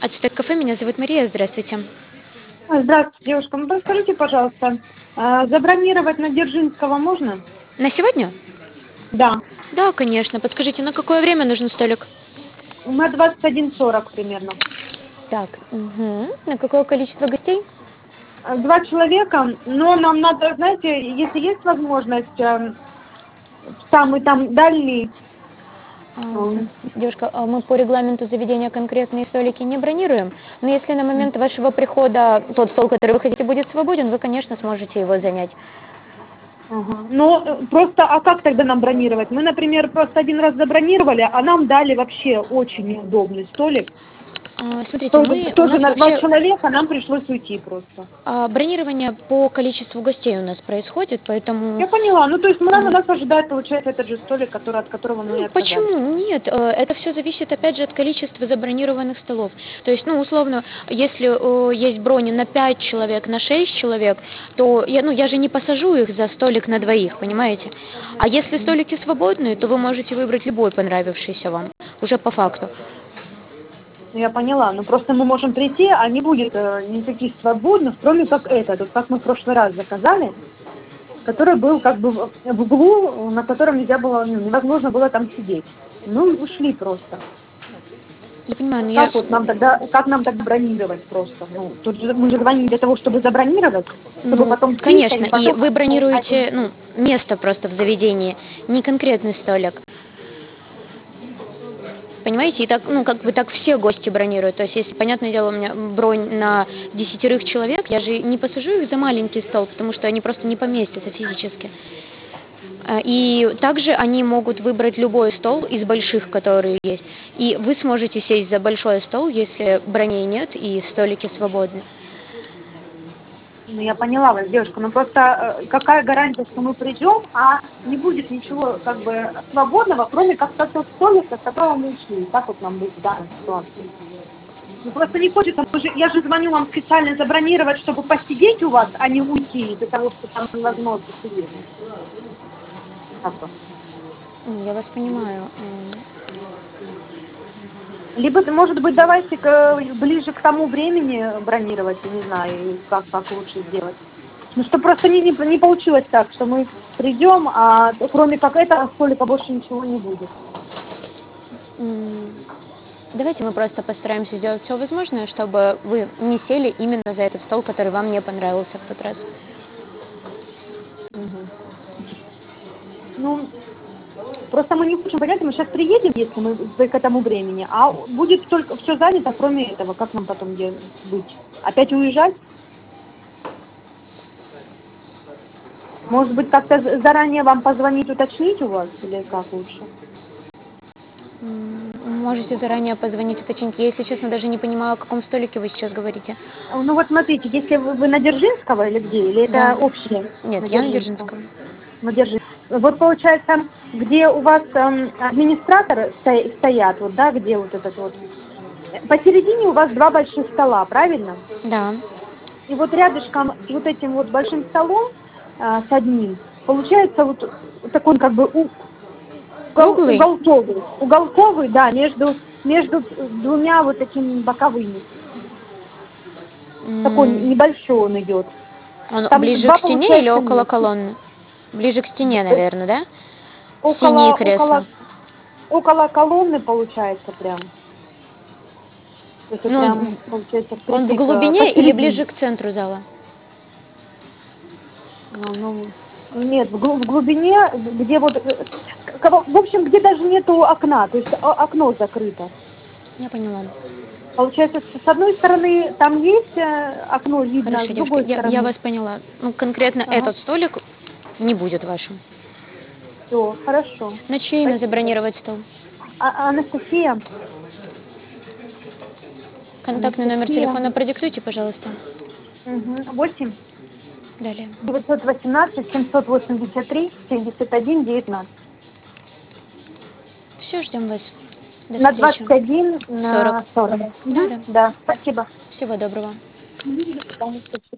Ацтек кафе, меня зовут Мария, здравствуйте. Здравствуйте, девушка. Подскажите, пожалуйста, забронировать на Дзержинского можно? На сегодня? Да. Да, конечно. Подскажите, на какое время нужен столик? На 21:40 примерно. Так, на какое количество гостей? Два человека, но нам надо, знаете, если есть возможность, самый там дальний, м, Девушка, мы по регламенту заведения конкретные столики не бронируем, но если на момент вашего прихода тот стол, который вы хотите, будет свободен, вы, конечно, сможете его занять. ага. Но просто, а как тогда нам бронировать? Мы, например, просто один раз забронировали, а нам дали вообще очень неудобный столик. Смотрите, Тоже, у тоже нас на два вообще человека, нам пришлось уйти просто. бронирование по количеству гостей у нас происходит, поэтому. Я поняла. Ну, то есть нас ожидает, получается, этот же столик, от которого мы отказались. Почему? Нет, это все зависит, опять же, от количества забронированных столов. То есть, условно, если есть брони на 5 человек, на 6 человек, то я же не посажу их за столик на двоих, понимаете? А если столики свободные, то вы можете выбрать любой понравившийся вам, уже по факту. Ну, я поняла. Ну, просто мы можем прийти, а не будет никаких свободных, кроме как этот, вот как мы в прошлый раз заказали, который был как бы в углу, на котором нельзя было, невозможно было там сидеть. Ну, и ушли просто. Я понимаю, но Как нам тогда бронировать просто? Ну, тут же мы же звоним для того, чтобы забронировать, чтобы потом сесть, а конечно, не и потом. вы бронируете, место просто в заведении, не конкретный столик. Понимаете, и так, как бы так все гости бронируют. То есть, если, понятное дело, у меня бронь на 10 человек, я же не посажу их за маленький стол, потому что они просто не поместятся физически. И также они могут выбрать любой стол из больших, которые есть. И вы сможете сесть за большой стол, если броней нет и столики свободны. Ну, я поняла вас, девушка, но просто какая гарантия, что мы придем, а не будет ничего как бы свободного, кроме как тот столик, с которого мы ушли. Так вот нам быть в данной ситуации. Ну, просто не хочется, я же звоню вам специально забронировать, чтобы посидеть у вас, а не уйти из-за того, что там невозможно сидеть. Так вот. Я вас понимаю. Либо, может быть, давайте ближе к тому времени бронировать, я не знаю, как лучше сделать. Ну, что просто не получилось так, что мы придем, а кроме как этого столика больше ничего не будет. Давайте мы просто постараемся сделать все возможное, чтобы вы не сели именно за этот стол, который вам не понравился в тот раз. Угу. Ну, просто мы не хотим, понятно, мы сейчас приедем, если мы к этому времени, а будет только все занято, кроме этого. Как нам потом быть? Опять уезжать? Может быть, как-то заранее вам позвонить, уточнить у вас, или как лучше? Можете заранее позвонить, уточнить. Я, если честно, даже не понимаю, о каком столике вы сейчас говорите. Ну вот смотрите, если вы на Дзержинского или где, или это Да. общее Нет, на я на Дзержинском? Дзержинском. На Дзержинском. Вот получается, где у вас администраторы стоят, вот, да, где вот этот вот, посередине у вас два больших стола, правильно? Да. И вот рядышком с вот этим вот большим столом, с одним, получается вот такой как бы Круглый? уголковый, да, между двумя вот такими боковыми. Такой небольшой он идет. Он Там ближе два, к стене или получается, около места. колонны? Ближе к стене, наверное, да? Синие Около, кресла. около, около колонны, получается, прям. То есть вот Ну, прям, получается, он в впритык глубине или ближе посередине. к центру зала? Ну, нет, в глубине, где вот, в общем, где даже нету окна, то есть окно закрыто. Я поняла. Получается, с одной стороны там есть окно, видно, с Хорошо, девушка, другой я стороны. вас поняла. Конкретно Ага, этот столик не будет вашим. все, хорошо. На чье имя Спасибо. забронировать стол? Анастасия, Контактный номер Анастасия, телефона продиктуйте, пожалуйста. 8 Далее. 918 783 71 19. Все, ждем вас. До На встречи. 21 40. на 40. Да, да. Да, спасибо. Всего доброго. До свидания.